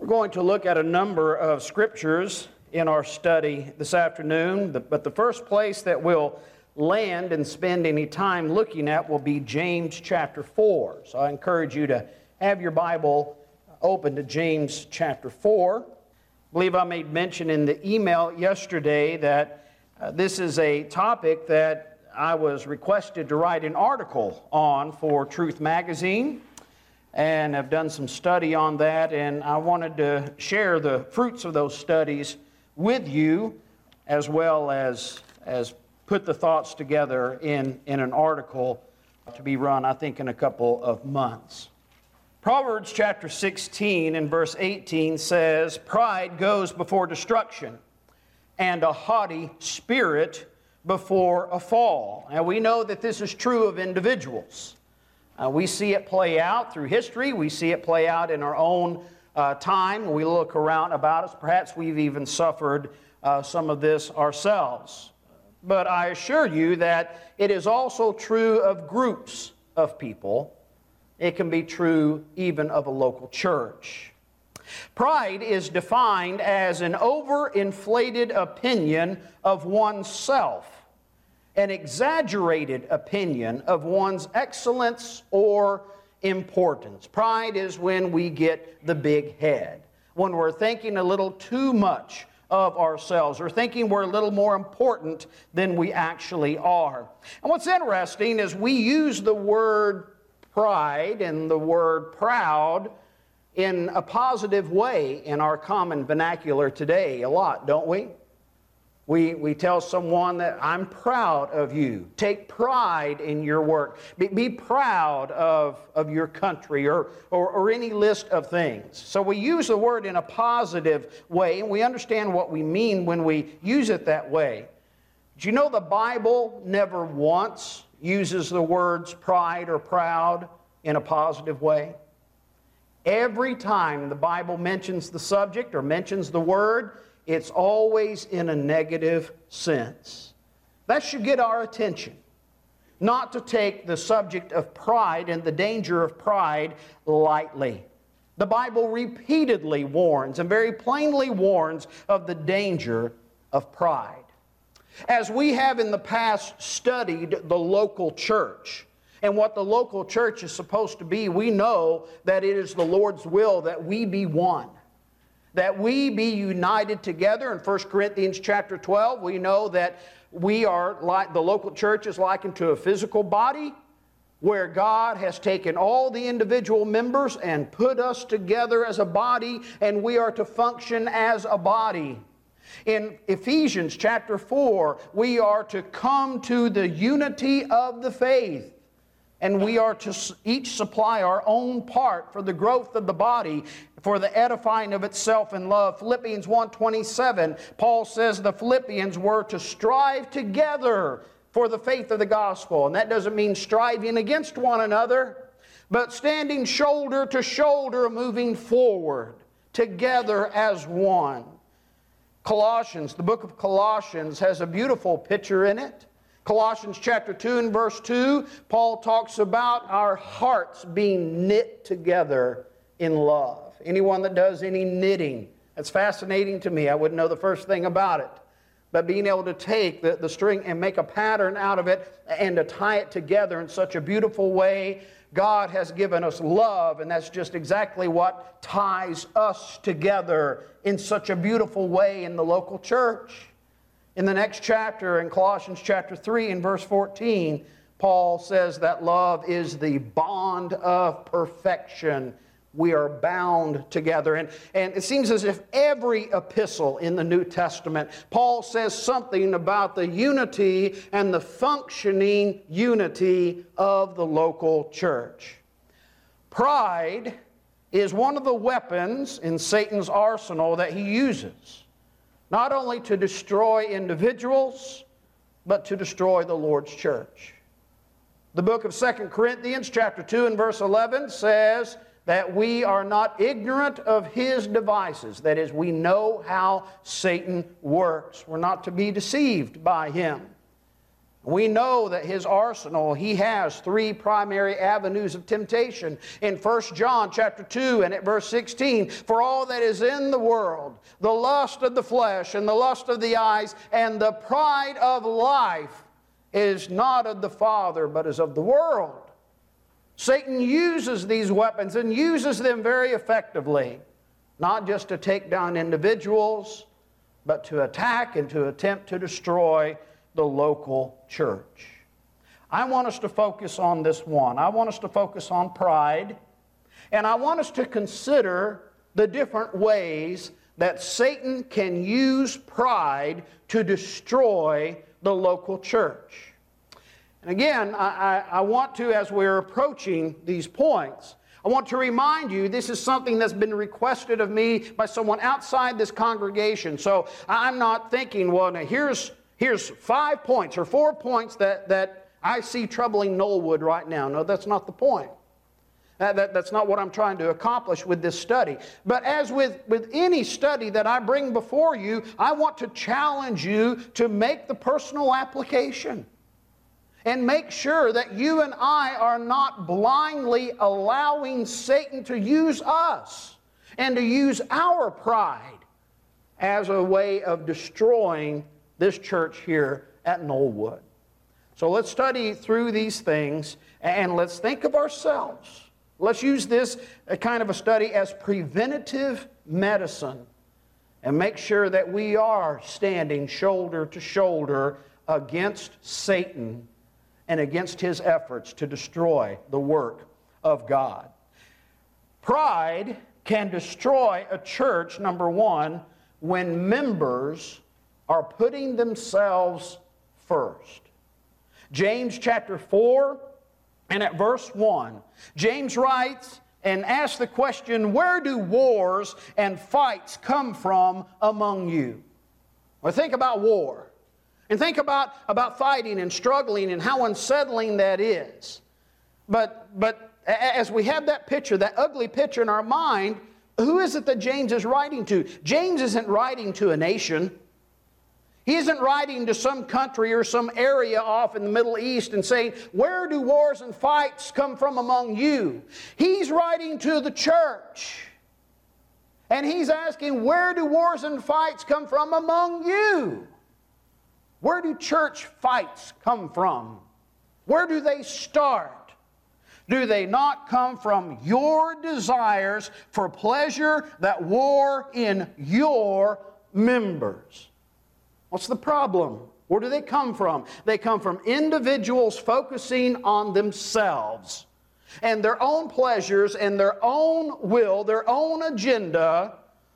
going to look at a number of scriptures in our study this afternoon, but the first place that we'll land and spend any time looking at will be James chapter 4. So I encourage you to have your Bible open to James chapter 4. I believe I made mention in the email yesterday that this is a topic that I was requested to write an article on for Truth Magazine, and have done some study on that, and I wanted to share the fruits of those studies with you, as well as put the thoughts together in an article to be run, I think, in a couple of months. Proverbs chapter 16 and verse 18 says, "Pride goes before destruction, and a haughty spirit before a fall." And we know that this is true of individuals. We see it play out through history. We see it play out in our own time. When we look around about us, perhaps we've even suffered some of this ourselves. But I assure you that it is also true of groups of people. It can be true even of a local church. Pride is defined as an overinflated opinion of oneself, an exaggerated opinion of one's excellence or importance. Pride is when we get the big head, when we're thinking a little too much of ourselves, or thinking we're a little more important than we actually are. And what's interesting is we use the word pride and the word proud in a positive way in our common vernacular today a lot, don't we? We tell someone that I'm proud of you. Take pride in your work. Be proud of your country or any list of things. So we use the word in a positive way, and we understand what we mean when we use it that way. Do you know the Bible never once uses the words pride or proud in a positive way? Every time the Bible mentions the subject or mentions the word, it's always in a negative sense. That should get our attention. Not to take the subject of pride and the danger of pride lightly. The Bible repeatedly warns and very plainly warns of the danger of pride. As we have in the past studied the local church and what the local church is supposed to be, we know that it is the Lord's will that we be one. That we be united together. In 1 Corinthians chapter 12, we know that we are like the local church is likened to a physical body where God has taken all the individual members and put us together as a body, and we are to function as a body. In Ephesians chapter 4, we are to come to the unity of the faith. And we are to each supply our own part for the growth of the body, for the edifying of itself in love. Philippians 1:27, Paul says the Philippians were to strive together for the faith of the gospel. And that doesn't mean striving against one another, but standing shoulder to shoulder, moving forward, together as one. Colossians, the book of Colossians, has a beautiful picture in it. Colossians chapter 2 and verse 2, Paul talks about our hearts being knit together in love. Anyone that does any knitting, that's fascinating to me. I wouldn't know the first thing about it. But being able to take the string and make a pattern out of it and to tie it together in such a beautiful way, God has given us love, and that's just exactly what ties us together in such a beautiful way in the local church. In the next chapter, in Colossians chapter 3 and verse 14, Paul says that love is the bond of perfection. We are bound together. And it seems as if every epistle in the New Testament, Paul says something about the unity and the functioning unity of the local church. Pride is one of the weapons in Satan's arsenal that he uses. Not only to destroy individuals, but to destroy the Lord's church. The book of 2 Corinthians chapter 2 and verse 11 says that we are not ignorant of his devices. That is, we know how Satan works. We're not to be deceived by him. We know that his arsenal, he has three primary avenues of temptation. In 1 John chapter 2 and at verse 16, for all that is in the world, the lust of the flesh and the lust of the eyes and the pride of life is not of the Father, but is of the world. Satan uses these weapons and uses them very effectively, not just to take down individuals, but to attack and to attempt to destroy the local church. I want us to focus on this one. I want us to focus on pride, and I want us to consider the different ways that Satan can use pride to destroy the local church. And again, I want to, as we're approaching these points, I want to remind you this is something that's been requested of me by someone outside this congregation. So I'm not thinking, well, now here's 5 points or 4 points that I see troubling Knollwood right now. No, that's not the point. That's not what I'm trying to accomplish with this study. But as with any study that I bring before you, I want to challenge you to make the personal application. And make sure that you and I are not blindly allowing Satan to use us and to use our pride as a way of destroying this church here at Knollwood. So let's study through these things and let's think of ourselves. Let's use this kind of a study as preventative medicine and make sure that we are standing shoulder to shoulder against Satan and against his efforts to destroy the work of God. Pride can destroy a church, number one, when members are putting themselves first. James chapter 4 and at verse 1, James writes and asks the question, where do wars and fights come from among you? Well, think about war. And think about fighting and struggling and how unsettling that is. But as we have that picture, that ugly picture in our mind, who is it that James is writing to? James isn't writing to a nation. He isn't writing to some country or some area off in the Middle East and saying, where do wars and fights come from among you? He's writing to the church. And he's asking, where do wars and fights come from among you? Where do church fights come from? Where do they start? Do they not come from your desires for pleasure that war in your members? What's the problem? Where do they come from? They come from individuals focusing on themselves and their own pleasures and their own will, their own agenda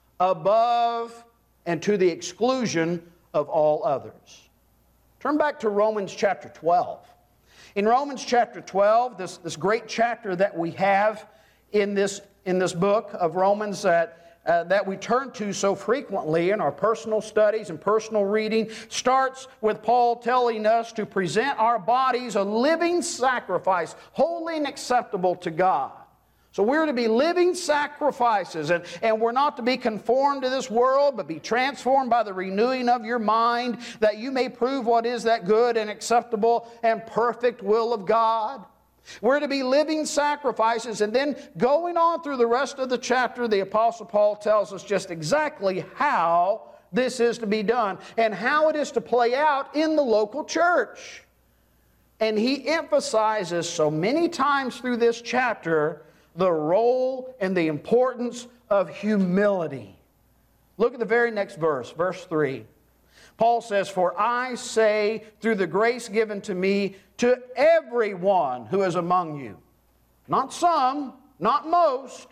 above and to the exclusion of all others. Turn back to Romans chapter 12. In Romans chapter 12, this great chapter that we have in this book of Romans that we turn to so frequently in our personal studies and personal reading, starts with Paul telling us to present our bodies a living sacrifice, holy and acceptable to God. So we're to be living sacrifices, and we're not to be conformed to this world, but be transformed by the renewing of your mind, that you may prove what is that good and acceptable and perfect will of God. We're to be living sacrifices, and then going on through the rest of the chapter, the Apostle Paul tells us just exactly how this is to be done and how it is to play out in the local church. And he emphasizes so many times through this chapter the role and the importance of humility. Look at the very next verse, verse 3. Paul says, for I say through the grace given to me to everyone who is among you. Not some, not most,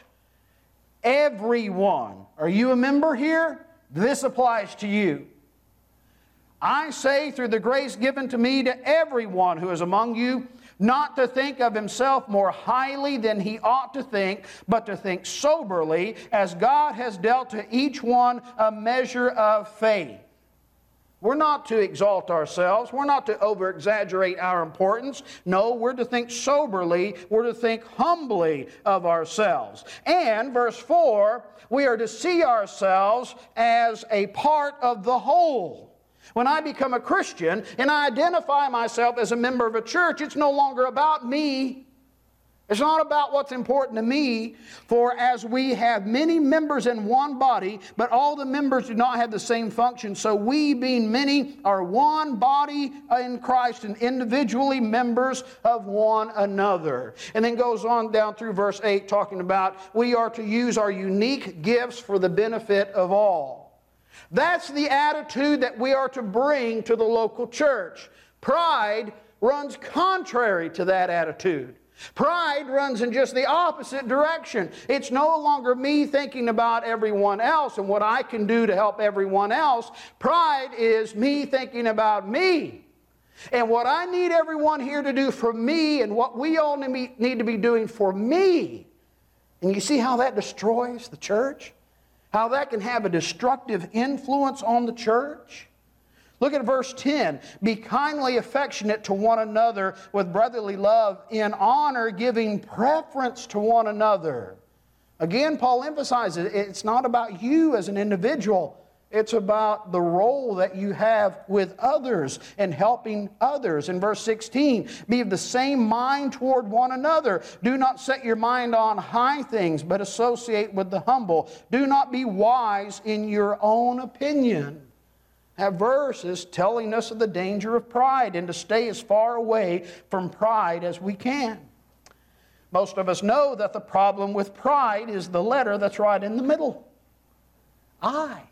everyone. Are you a member here? This applies to you. I say through the grace given to me to everyone who is among you, not to think of himself more highly than he ought to think, but to think soberly, as God has dealt to each one a measure of faith. We're not to exalt ourselves. We're not to over-exaggerate our importance. No, we're to think soberly. We're to think humbly of ourselves. And, verse 4, we are to see ourselves as a part of the whole. When I become a Christian and I identify myself as a member of a church, it's no longer about me. It's not about what's important to me. For as we have many members in one body, but all the members do not have the same function, so we, being many, are one body in Christ and individually members of one another. And then goes on down through verse 8 talking about we are to use our unique gifts for the benefit of all. That's the attitude that we are to bring to the local church. Pride runs contrary to that attitude. Pride runs in just the opposite direction. It's no longer me thinking about everyone else and what I can do to help everyone else. Pride is me thinking about me and what I need everyone here to do for me and what we all need to be doing for me. And you see how that destroys the church? How that can have a destructive influence on the church? Look at verse 10. Be kindly affectionate to one another with brotherly love, in honor, giving preference to one another. Again, Paul emphasizes it's not about you as an individual. It's about the role that you have with others and helping others. In verse 16, be of the same mind toward one another. Do not set your mind on high things, but associate with the humble. Do not be wise in your own opinion. That verse is telling us of the danger of pride and to stay as far away from pride as we can. Most of us know that the problem with pride is the letter that's right in the middle. I.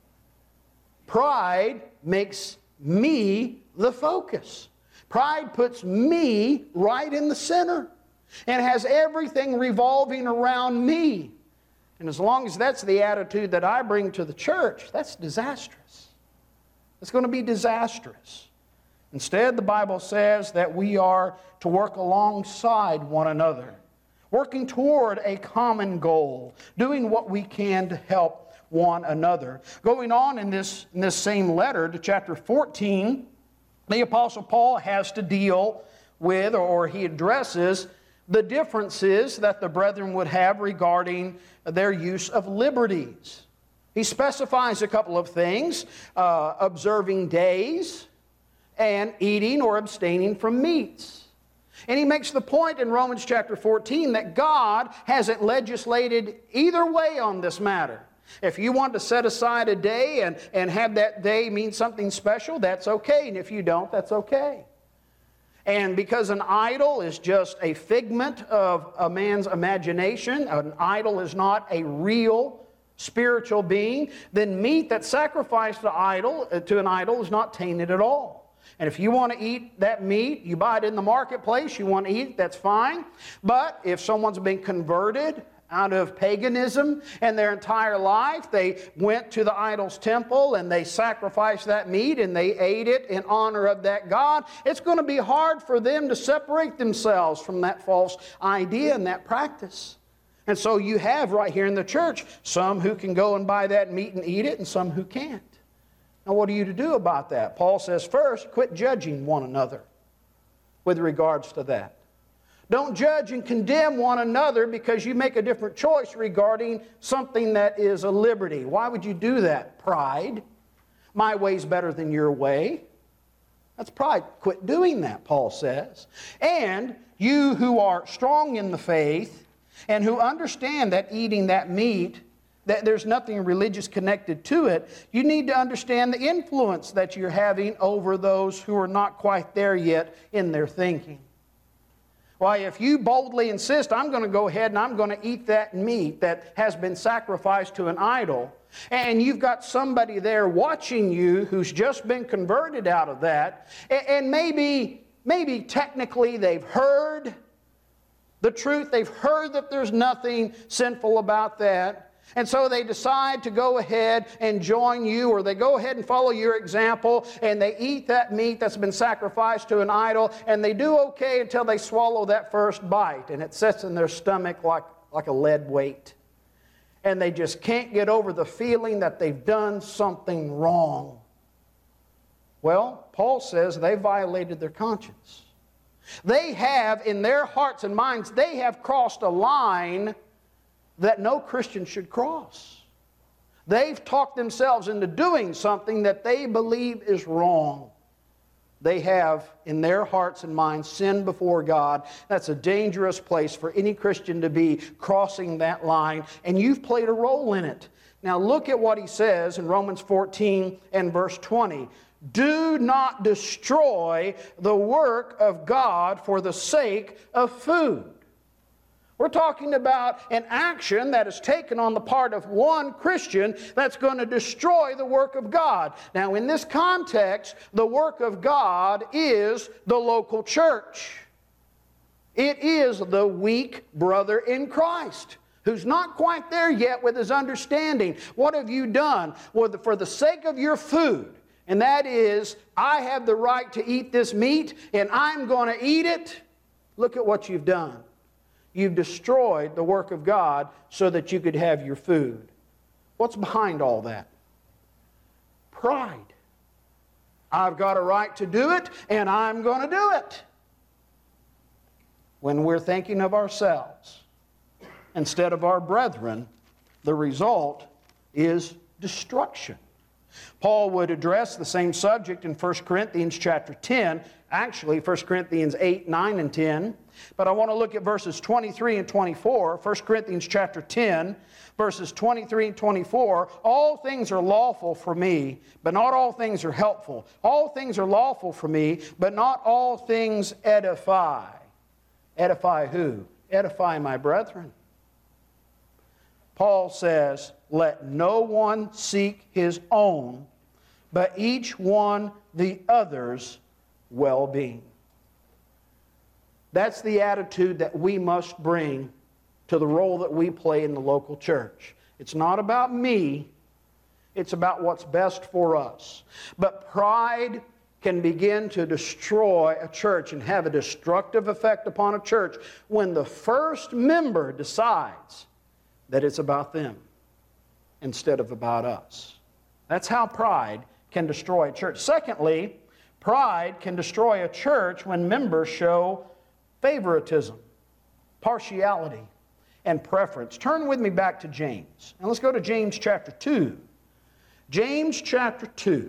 Pride makes me the focus. Pride puts me right in the center and has everything revolving around me. And as long as that's the attitude that I bring to the church, that's disastrous. It's going to be disastrous. Instead, the Bible says that we are to work alongside one another, working toward a common goal, doing what we can to help one another. Going on in this same letter to chapter 14, the Apostle Paul has to deal with, or he addresses, the differences that the brethren would have regarding their use of liberties. He specifies a couple of things, observing days and eating or abstaining from meats. And he makes the point in Romans chapter 14 that God hasn't legislated either way on this matter. If you want to set aside a day and have that day mean something special, that's okay. And if you don't, that's okay. And because an idol is just a figment of a man's imagination, an idol is not a real spiritual being, then meat that's sacrificed to an idol is not tainted at all. And if you want to eat that meat, you buy it in the marketplace, you want to eat it, that's fine. But if someone's been converted out of paganism and their entire life, they went to the idol's temple and they sacrificed that meat and they ate it in honor of that God, it's going to be hard for them to separate themselves from that false idea and that practice. And so you have right here in the church some who can go and buy that meat and eat it and some who can't. Now what are you to do about that? Paul says first, quit judging one another with regards to that. Don't judge and condemn one another because you make a different choice regarding something that is a liberty. Why would you do that? Pride. My way's better than your way. That's pride. Quit doing that, Paul says. And you who are strong in the faith and who understand that eating that meat, that there's nothing religious connected to it, you need to understand the influence that you're having over those who are not quite there yet in their thinking. Why, if you boldly insist, I'm going to go ahead and I'm going to eat that meat that has been sacrificed to an idol, and you've got somebody there watching you who's just been converted out of that, and maybe technically they've heard the truth, they've heard that there's nothing sinful about that, and so they decide to go ahead and join you, or they go ahead and follow your example, and they eat that meat that's been sacrificed to an idol, and they do okay until they swallow that first bite, and it sits in their stomach like a lead weight. And they just can't get over the feeling that they've done something wrong. Well, Paul says they violated their conscience. They have, in their hearts and minds, they have crossed a line that no Christian should cross. They've talked themselves into doing something that they believe is wrong. They have, in their hearts and minds, sinned before God. That's a dangerous place for any Christian to be, crossing that line, and you've played a role in it. Now look at what he says in Romans 14 and verse 20. Do not destroy the work of God for the sake of food. We're talking about an action that is taken on the part of one Christian that's going to destroy the work of God. Now, in this context, the work of God is the local church. It is the weak brother in Christ who's not quite there yet with his understanding. What have you done? Well, for the sake of your food, and that is, I have the right to eat this meat, and I'm going to eat it. Look at what you've done. You've destroyed the work of God so that you could have your food. What's behind all that? Pride. I've got a right to do it, and I'm going to do it. When we're thinking of ourselves instead of our brethren, the result is destruction. Paul would address the same subject in 1 Corinthians chapter 10, actually 1 Corinthians 8, 9, and 10. But I want to look at verses 23 and 24. 1 Corinthians chapter 10, verses 23 and 24. All things are lawful for me, but not all things are helpful. All things are lawful for me, but not all things edify. Edify who? Edify my brethren. Paul says, let no one seek his own, but each one the other's well-being. That's the attitude that we must bring to the role that we play in the local church. It's not about me, it's about what's best for us. But pride can begin to destroy a church and have a destructive effect upon a church when the first member decides that it's about them instead of about us. That's how pride can destroy a church. Secondly, pride can destroy a church when members show favoritism, partiality, and preference. Turn with me back to James. And let's go to James chapter 2. James chapter 2.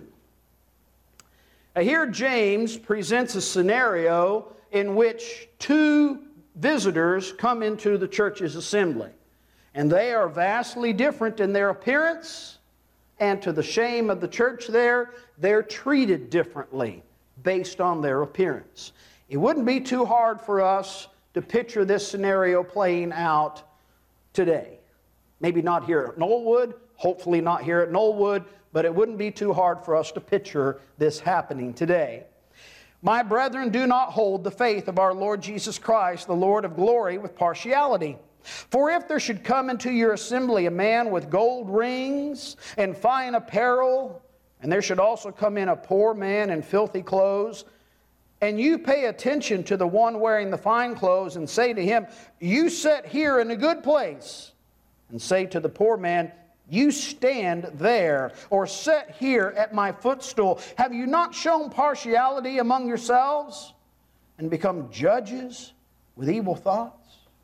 Now here James presents a scenario in which two visitors come into the church's assembly. And they are vastly different in their appearance, and to the shame of the church there, they're treated differently based on their appearance. It wouldn't be too hard for us to picture this scenario playing out today. Maybe not here at Knollwood, hopefully not here at Knollwood, but it wouldn't be too hard for us to picture this happening today. My brethren, do not hold the faith of our Lord Jesus Christ, the Lord of glory, with partiality. For if there should come into your assembly a man with gold rings and fine apparel, and there should also come in a poor man in filthy clothes, and you pay attention to the one wearing the fine clothes and say to him, you sit here in a good place, and say to the poor man, you stand there, or sit here at my footstool, have you not shown partiality among yourselves and become judges with evil thoughts?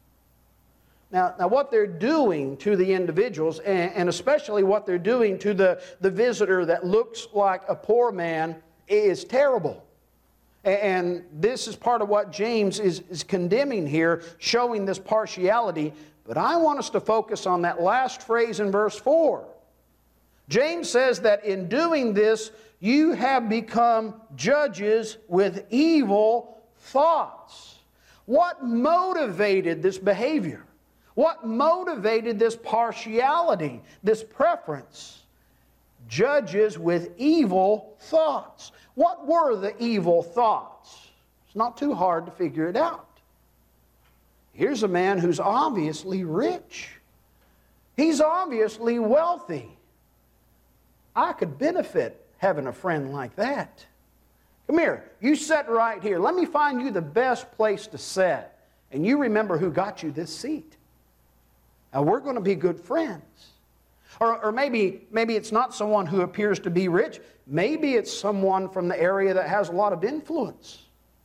Now what they're doing to the individuals, and especially what they're doing to the visitor that looks like a poor man, is terrible. And this is part of what James is condemning here, showing this partiality. But I want us to focus on that last phrase in verse 4. James says that in doing this, you have become judges with evil thoughts. What motivated this behavior? What motivated this partiality, this preference? Judges with evil thoughts. What were the evil thoughts? It's not too hard to figure it out. Here's a man who's obviously rich. He's obviously wealthy. I could benefit having a friend like that. Come here, you sit right here. Let me find you the best place to sit. And you remember who got you this seat. Now we're going to be good friends. Or maybe it's not someone who appears to be rich. Maybe it's someone from the area that has a lot of influence.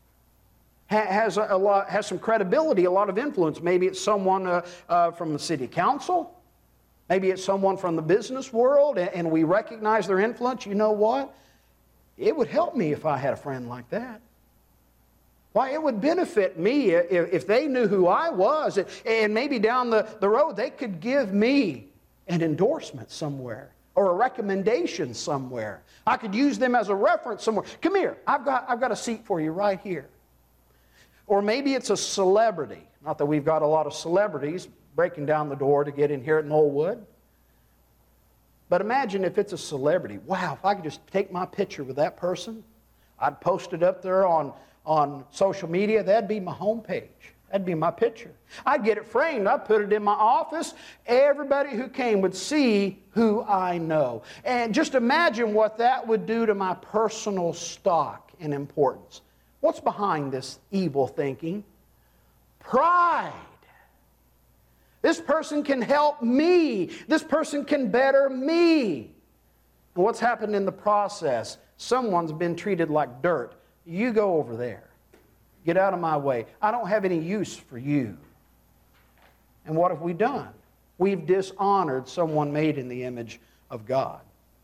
Has some credibility, a lot of influence. Maybe it's someone from the city council. Maybe it's someone from the business world and we recognize their influence. You know what? It would help me if I had a friend like that. Why, it would benefit me if they knew who I was, and maybe down the road they could give me an endorsement somewhere or a recommendation somewhere. I could use them as a reference somewhere. Come here, I've got a seat for you right here. Or maybe it's a celebrity. Not that we've got a lot of celebrities breaking down the door to get in here at Knollwood. But imagine if it's a celebrity. Wow, if I could just take my picture with that person, I'd post it up there on social media. That'd be my homepage. That'd be my picture. I'd get it framed. I'd put it in my office. Everybody who came would see who I know. And just imagine what that would do to my personal stock and importance. What's behind this evil thinking? Pride. This person can help me. This person can better me. And what's happened in the process? Someone's been treated like dirt. You go over there. Get out of my way. I don't have any use for you. And what have we done? We've dishonored someone made in the image of God.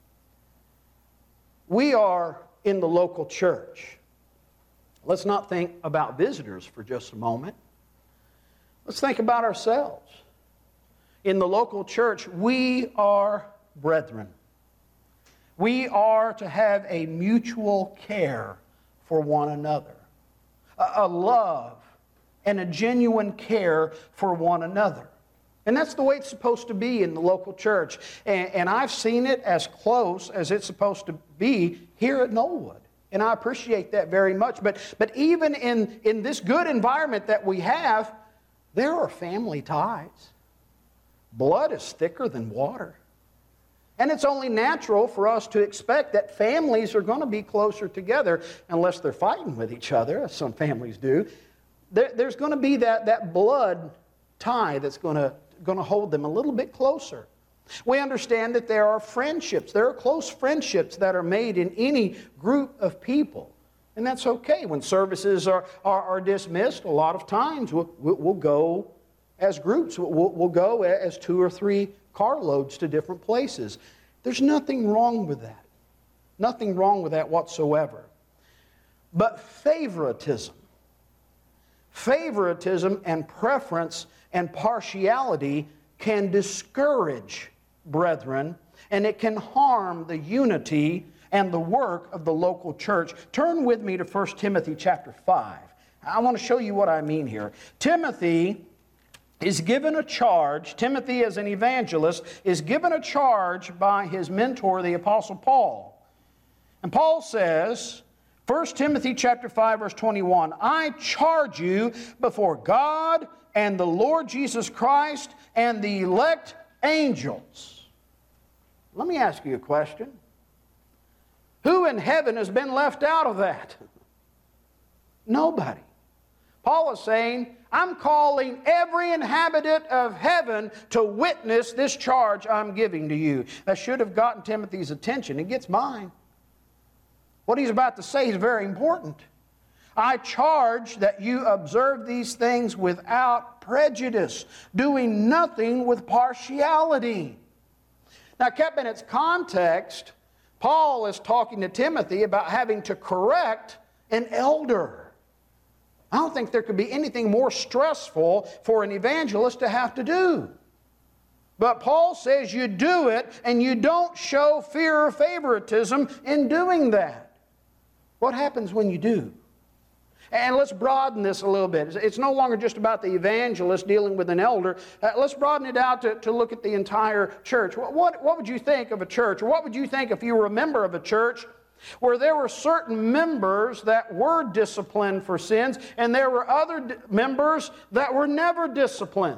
We are in the local church. Let's not think about visitors for just a moment. Let's think about ourselves. In the local church, we are brethren. We are to have a mutual care for one another, a love and a genuine care for one another. And that's the way it's supposed to be in the local church. And I've seen it as close as it's supposed to be here at Knollwood. And I appreciate that very much. But even in this good environment that we have, there are family ties. Blood is thicker than water. And it's only natural for us to expect that families are going to be closer together unless they're fighting with each other, as some families do. There's going to be that blood tie that's going to hold them a little bit closer. We understand that there are friendships. There are close friendships that are made in any group of people. And that's okay. When services are dismissed, a lot of times we'll go as groups. We'll go as 2 or 3 carloads to different places. There's nothing wrong with that. Nothing wrong with that whatsoever. But favoritism and preference and partiality can discourage brethren, and it can harm the unity and the work of the local church. Turn with me to 1 Timothy chapter 5. I want to show you what I mean here. Timothy is given a charge. Timothy, as an evangelist, is given a charge by his mentor, the Apostle Paul. And Paul says, 1 Timothy chapter 5, verse 21, I charge you before God and the Lord Jesus Christ and the elect angels. Let me ask you a question. Who in heaven has been left out of that? Nobody. Paul is saying, I'm calling every inhabitant of heaven to witness this charge I'm giving to you. That should have gotten Timothy's attention. It gets mine. What he's about to say is very important. I charge that you observe these things without prejudice, doing nothing with partiality. Now, kept in its context, Paul is talking to Timothy about having to correct an elder. I don't think there could be anything more stressful for an evangelist to have to do. But Paul says you do it and you don't show fear or favoritism in doing that. What happens when you do? And let's broaden this a little bit. It's no longer just about the evangelist dealing with an elder. Let's broaden it out to look at the entire church. What would you think of a church? Or what would you think if you were a member of a church where there were certain members that were disciplined for sins and there were other members that were never disciplined?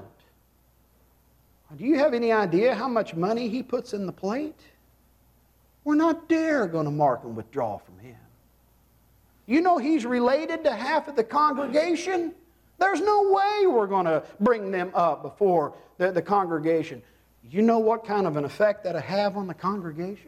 Do you have any idea how much money he puts in the plate? We're not dare going to mark and withdraw from him. You know he's related to half of the congregation? There's no way we're going to bring them up before the congregation. You know what kind of an effect that'll have on the congregation?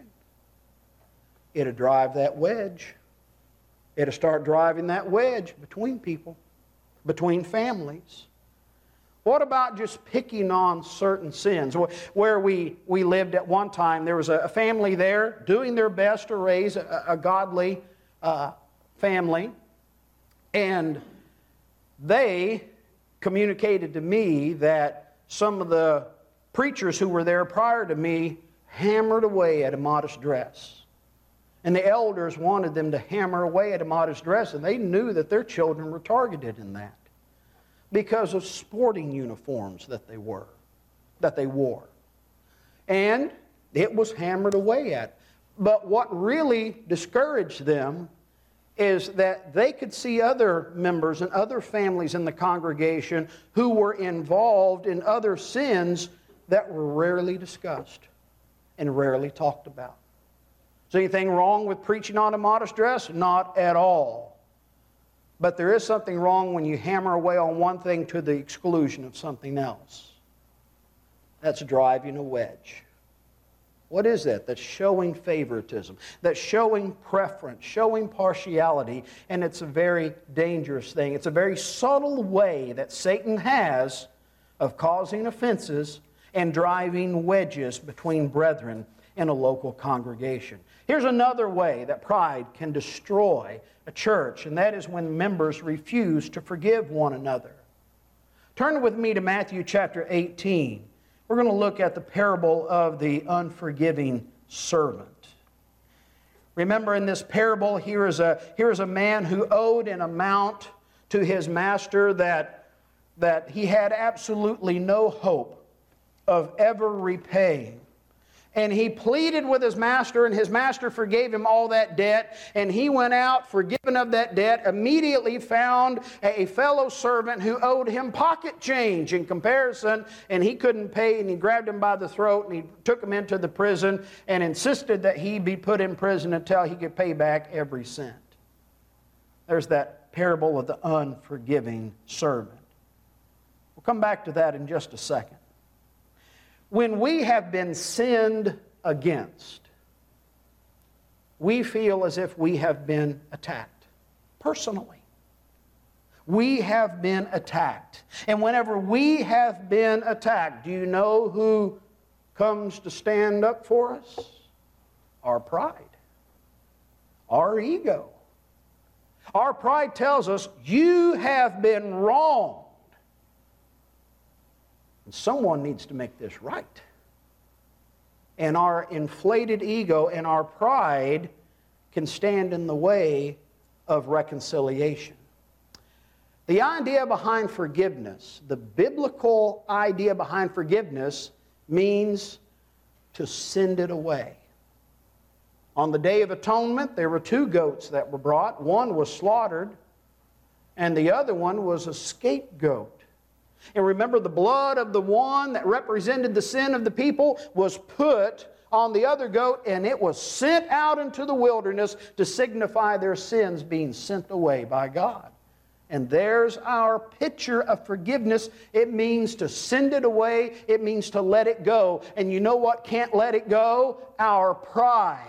It'll drive that wedge. It'll start driving that wedge between people, between families. What about just picking on certain sins? Where we lived at one time, there was a family there doing their best to raise a godly family. And they communicated to me that some of the preachers who were there prior to me hammered away at immodest dress. And the elders wanted them to hammer away at immodest dress, and they knew that their children were targeted in that because of sporting uniforms that they wore. And it was hammered away at. But what really discouraged them is that they could see other members and other families in the congregation who were involved in other sins that were rarely discussed and rarely talked about. Is there anything wrong with preaching on immodest dress? Not at all. But there is something wrong when you hammer away on one thing to the exclusion of something else. That's driving a wedge. What is that? That's showing favoritism. That's showing preference, showing partiality, and it's a very dangerous thing. It's a very subtle way that Satan has of causing offenses and driving wedges between brethren in a local congregation. Here's another way that pride can destroy a church, and that is when members refuse to forgive one another. Turn with me to Matthew chapter 18. We're going to look at the parable of the unforgiving servant. Remember, in this parable, here is a man who owed an amount to his master that he had absolutely no hope of ever repaying. And he pleaded with his master, and his master forgave him all that debt. And he went out, forgiven of that debt, immediately found a fellow servant who owed him pocket change in comparison, and he couldn't pay, and he grabbed him by the throat, and he took him into the prison and insisted that he be put in prison until he could pay back every cent. There's that parable of the unforgiving servant. We'll come back to that in just a second. When we have been sinned against, we feel as if we have been attacked personally. We have been attacked. And whenever we have been attacked, do you know who comes to stand up for us? Our pride. Our ego. Our pride tells us, you have been wronged. And someone needs to make this right. And our inflated ego and our pride can stand in the way of reconciliation. The idea behind forgiveness, the biblical idea behind forgiveness, means to send it away. On the Day of Atonement, there were 2 goats that were brought. One was slaughtered, and the other one was a scapegoat. And remember, the blood of the one that represented the sin of the people was put on the other goat, and it was sent out into the wilderness to signify their sins being sent away by God. And there's our picture of forgiveness. It means to send it away. It means to let it go. And you know what can't let it go? Our pride.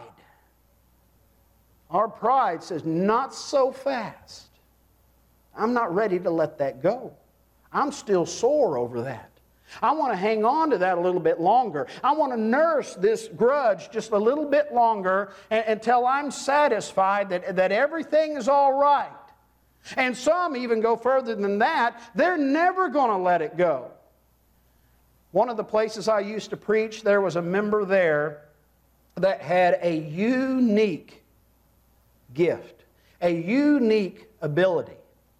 Our pride says, not so fast. I'm not ready to let that go. I'm still sore over that. I want to hang on to that a little bit longer. I want to nurse this grudge just a little bit longer until I'm satisfied that everything is all right. And some even go further than that. They're never going to let it go. One of the places I used to preach, there was a member there that had a unique gift, a unique ability.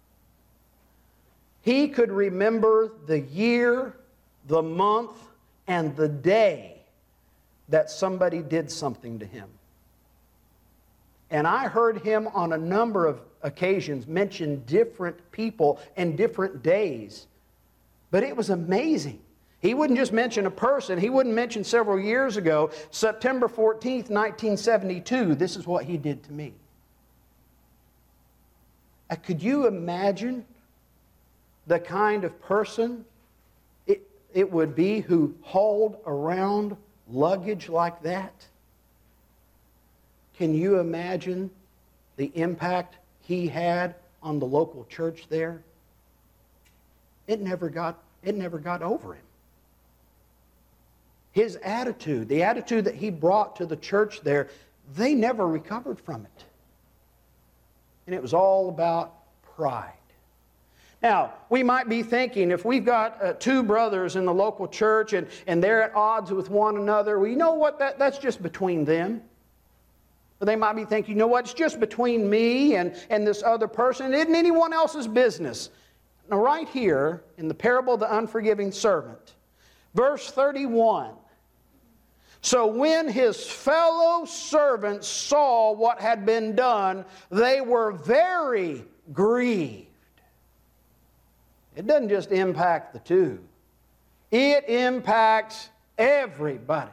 He could remember the year, the month, and the day that somebody did something to him. And I heard him on a number of occasions mention different people and different days. But it was amazing. He wouldn't just mention a person. He wouldn't mention several years ago, September 14th, 1972, this is what he did to me. Could you imagine the kind of person it would be who hauled around luggage like that? Can you imagine the impact he had on the local church there? It never got it never got over him. His attitude, the attitude that he brought to the church there, they never recovered from it. And it was all about pride. Now, we might be thinking, if we've got two brothers in the local church and they're at odds with one another, well, you know what? That's just between them. But they might be thinking, you know what? It's just between me and this other person. It isn't anyone else's business. Now, right here in the parable of the unforgiving servant, verse 31, so when his fellow servants saw what had been done, they were very grieved. It doesn't just impact the two. It impacts everybody.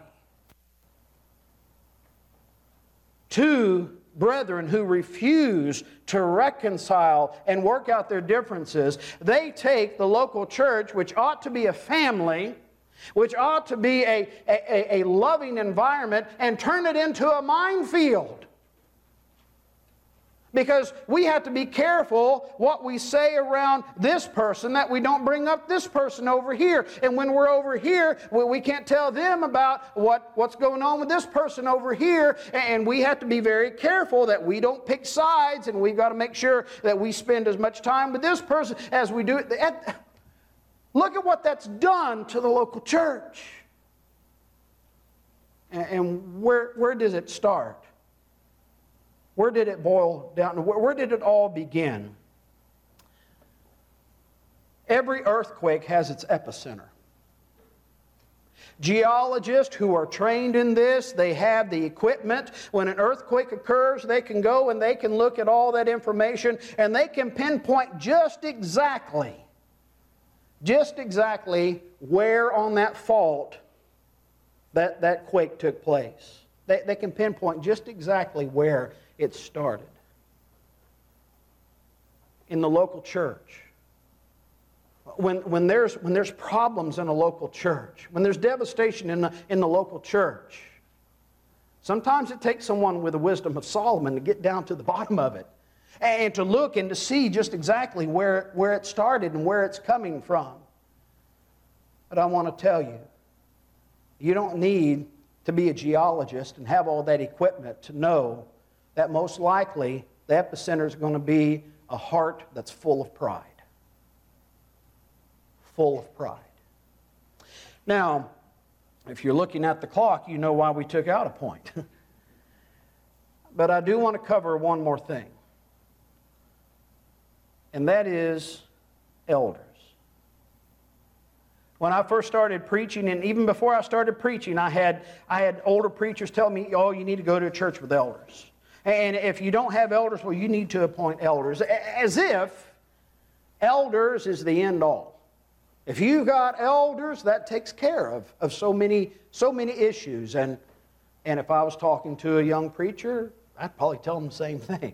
Two brethren who refuse to reconcile and work out their differences, they take the local church, which ought to be a family, which ought to be a loving environment, and turn it into a minefield. Because we have to be careful what we say around this person, that we don't bring up this person over here. And when we're over here, we can't tell them about what's going on with this person over here. And we have to be very careful that we don't pick sides, and we've got to make sure that we spend as much time with this person as we do. Look at what that's done to the local church. And where does it start? Where did it boil down? Where did it all begin? Every earthquake has its epicenter. Geologists who are trained in this, they have the equipment. When an earthquake occurs, they can go and they can look at all that information, and they can pinpoint just exactly where on that fault that quake took place. They can pinpoint just exactly where it started. In the local church. When there's problems in a local church, when there's devastation in the local church, sometimes it takes someone with the wisdom of Solomon to get down to the bottom of it and to look and to see just exactly where it started and where it's coming from. But I want to tell you, you don't need to be a geologist and have all that equipment to know that most likely the epicenter is going to be a heart that's full of pride. Full of pride. Now, if you're looking at the clock, you know why we took out a point. But I do want to cover one more thing. And that is elders. When I first started preaching, and even before I started preaching, I had older preachers tell me, oh, you need to go to a church with elders. And if you don't have elders, well, you need to appoint elders. As if elders is the end all. If you've got elders, that takes care of so many issues. And if I was talking to a young preacher, I'd probably tell them the same thing.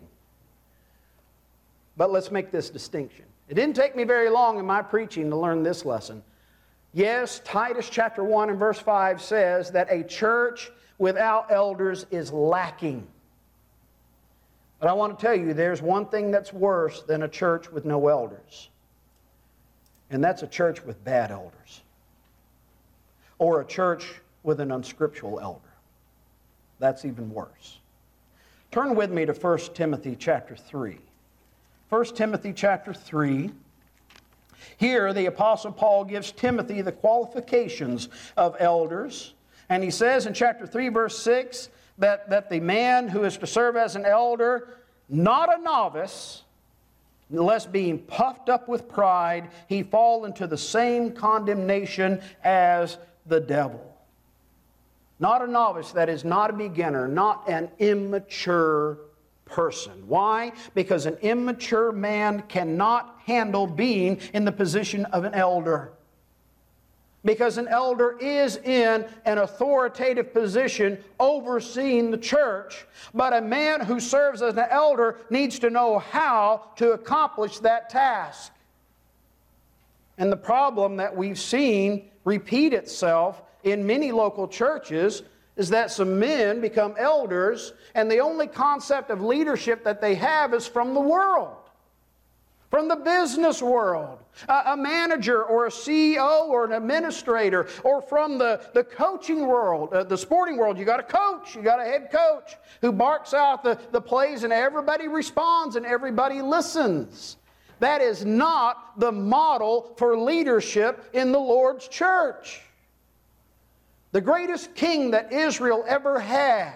But let's make this distinction. It didn't take me very long in my preaching to learn this lesson. Yes, Titus chapter 1 and verse 5 says that a church without elders is lacking. But I want to tell you, there's one thing that's worse than a church with no elders. And that's a church with bad elders. Or a church with an unscriptural elder. That's even worse. Turn with me to 1 Timothy chapter 3. 1 Timothy chapter 3. Here the Apostle Paul gives Timothy the qualifications of elders. And he says in chapter 3 verse 6 that the man who is to serve as an elder, not a novice, lest being puffed up with pride, he fall into the same condemnation as the devil. Not a novice, that is not a beginner, not an immature person. Why? Because an immature man cannot handle being in the position of an elder. Because an elder is in an authoritative position overseeing the church, but a man who serves as an elder needs to know how to accomplish that task. And the problem that we've seen repeat itself in many local churches is that some men become elders, and the only concept of leadership that they have is from the world. from the business world, a manager or a CEO or an administrator, or from the coaching world, the sporting world. You got a coach, you got a head coach who barks out the plays and everybody responds and everybody listens. That is not the model for leadership in the Lord's church. The greatest king that Israel ever had,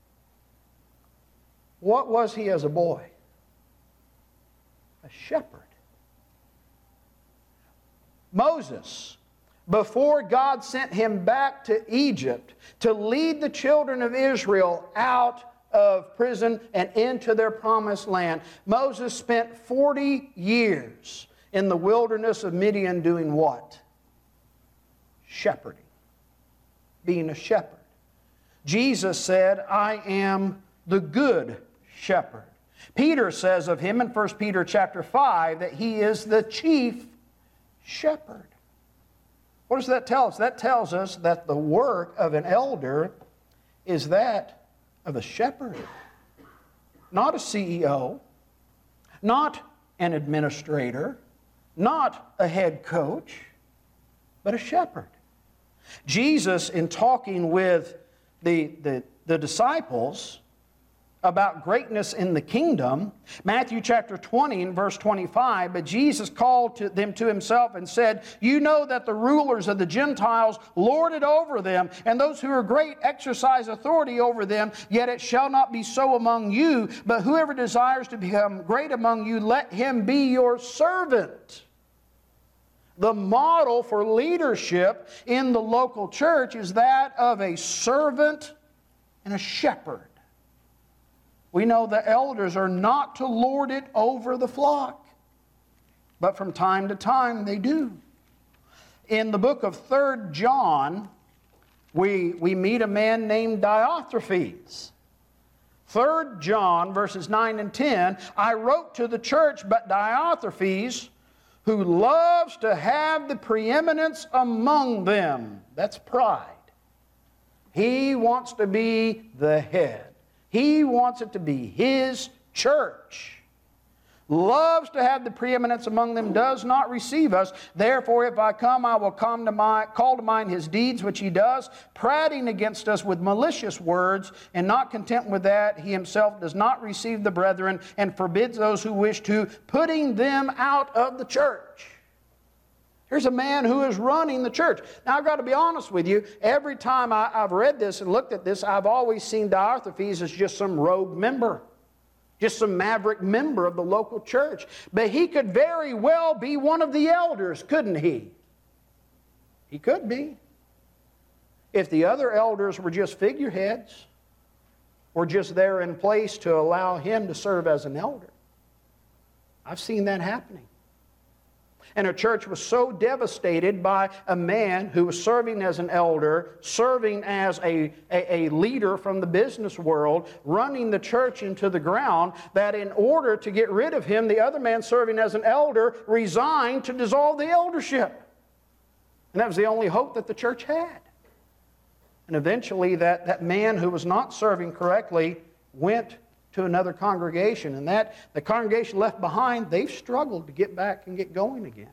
what was he as a boy? A shepherd. Moses, before God sent him back to Egypt to lead the children of Israel out of prison and into their promised land, Moses spent 40 years in the wilderness of Midian doing what? Shepherding. Being a shepherd. Jesus said, I am the good shepherd. Peter says of him in 1 Peter chapter 5 that he is the chief shepherd. What does that tell us? That tells us that the work of an elder is that of a shepherd. Not a CEO, not an administrator, not a head coach, but a shepherd. Jesus, in talking with the disciples about greatness in the kingdom, Matthew chapter 20 and verse 25, but Jesus called them to himself and said, you know that the rulers of the Gentiles lord it over them, and those who are great exercise authority over them, yet it shall not be so among you, but whoever desires to become great among you, let him be your servant. The model for leadership in the local church is that of a servant and a shepherd. We know the elders are not to lord it over the flock, but from time to time they do. In the book of 3 John, we meet a man named Diotrephes. 3 John verses 9 and 10, I wrote to the church, but Diotrephes, who loves to have the preeminence among them. That's pride. He wants to be the head. He wants it to be his church. Loves to have the preeminence among them, does not receive us. Therefore, if I come, I will call to mind his deeds which he does, prating against us with malicious words, and not content with that, he himself does not receive the brethren, and forbids those who wish to, putting them out of the church. Here's a man who is running the church. Now, I've got to be honest with you. Every time I've read this and looked at this, I've always seen Diotrephes as just some rogue member, just some maverick member of the local church. But he could very well be one of the elders, couldn't he? He could be. If the other elders were just figureheads, or just there in place to allow him to serve as an elder. I've seen that happening. And a church was so devastated by a man who was serving as an elder, serving as a leader from the business world, running the church into the ground, that in order to get rid of him, the other man serving as an elder resigned to dissolve the eldership. And that was the only hope that the church had. And eventually that man who was not serving correctly went to another congregation, and that the congregation left behind, they've struggled to get back and get going again.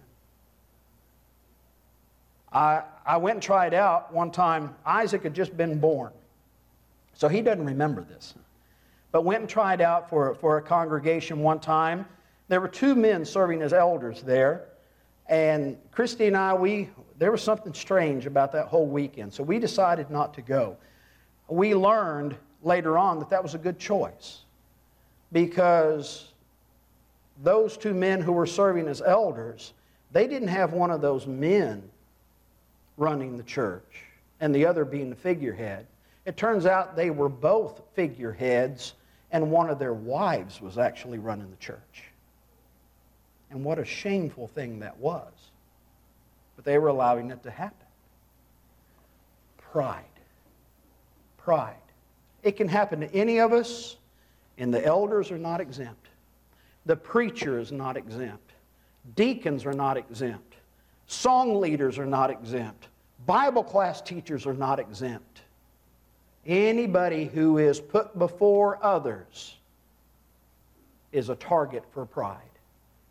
I went and tried out one time. Isaac had just been born, so he doesn't remember this, but went and tried out for a congregation one time. There were 2 men serving as elders there, and Christy and I, there was something strange about that whole weekend, so we decided not to go. We learned later on that was a good choice, because those 2 men who were serving as elders, they didn't have one of those men running the church and the other being the figurehead. It turns out they were both figureheads, and one of their wives was actually running the church. And what a shameful thing that was. But they were allowing it to happen. Pride. Pride. It can happen to any of us. And the elders are not exempt. The preacher is not exempt. Deacons are not exempt. Song leaders are not exempt. Bible class teachers are not exempt. Anybody who is put before others is a target for pride.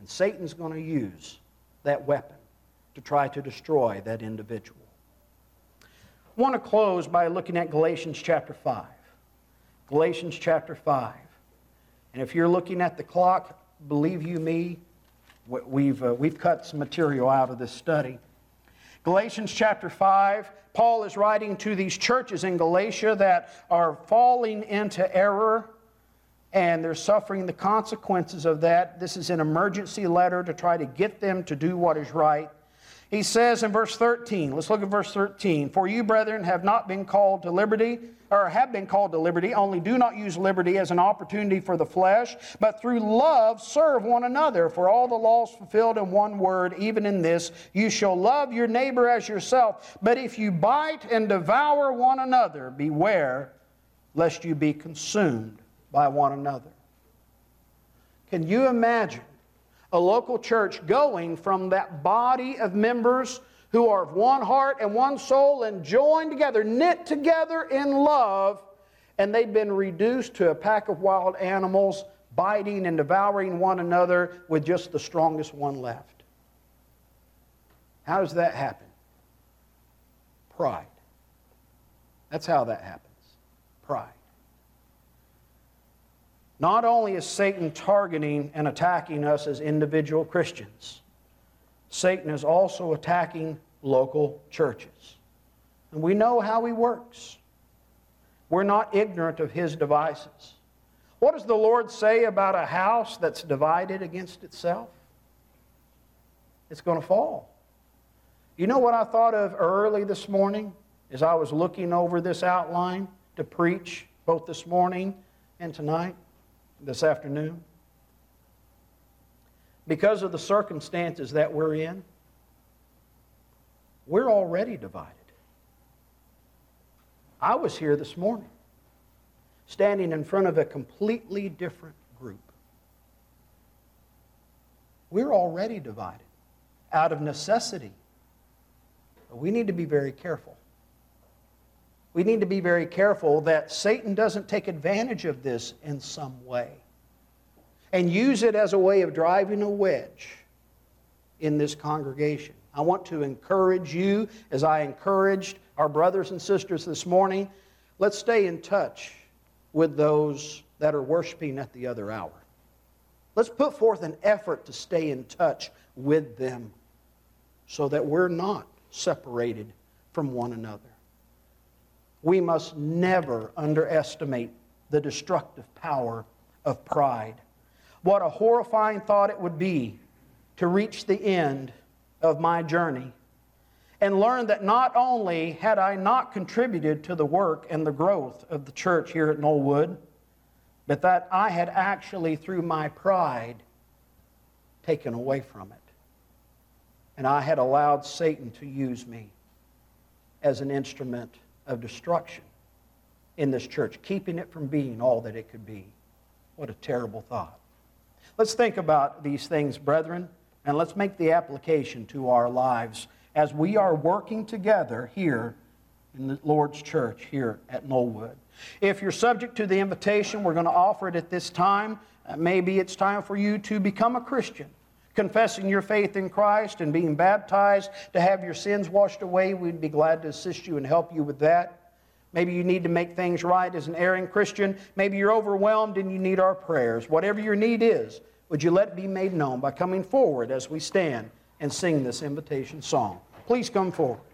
And Satan's going to use that weapon to try to destroy that individual. I want to close by looking at Galatians chapter 5. Galatians chapter 5. And if you're looking at the clock, believe you me, we've cut some material out of this study. Galatians chapter 5, Paul is writing to these churches in Galatia that are falling into error, and they're suffering the consequences of that. This is an emergency letter to try to get them to do what is right. He says in verse 13, let's look at verse 13. For you, brethren, have not been called to liberty, or have been called to liberty, only do not use liberty as an opportunity for the flesh, but through love serve one another. For all the law is fulfilled in one word, even in this, you shall love your neighbor as yourself. But if you bite and devour one another, beware lest you be consumed by one another. Can you imagine a local church going from that body of members who are of one heart and one soul and joined together, knit together in love, and they've been reduced to a pack of wild animals, biting and devouring one another with just the strongest one left? How does that happen? Pride. That's how that happens. Pride. Not only is Satan targeting and attacking us as individual Christians, Satan is also attacking local churches. And we know how he works. We're not ignorant of his devices. What does the Lord say about a house that's divided against itself? It's going to fall. You know what I thought of early this morning as I was looking over this outline to preach both this morning and tonight? This afternoon, because of the circumstances that we're in, we're already divided. I was here this morning, standing in front of a completely different group. We're already divided out of necessity. But we need to be very careful. We need to be very careful that Satan doesn't take advantage of this in some way and use it as a way of driving a wedge in this congregation. I want to encourage you, as I encouraged our brothers and sisters this morning, let's stay in touch with those that are worshiping at the other hour. Let's put forth an effort to stay in touch with them so that we're not separated from one another. We must never underestimate the destructive power of pride. What a horrifying thought it would be to reach the end of my journey and learn that not only had I not contributed to the work and the growth of the church here at Knollwood, but that I had actually, through my pride, taken away from it. And I had allowed Satan to use me as an instrument of destruction in this church, keeping it from being all that it could be. What a terrible thought. Let's think about these things, brethren, and let's make the application to our lives as we are working together here in the Lord's church here at Knollwood. If you're subject to the invitation, we're going to offer it at this time. Maybe it's time for you to become a Christian, confessing your faith in Christ and being baptized to have your sins washed away. We'd be glad to assist you and help you with that. Maybe you need to make things right as an erring Christian. Maybe you're overwhelmed and you need our prayers. Whatever your need is, would you let it be made known by coming forward as we stand and sing this invitation song? Please come forward.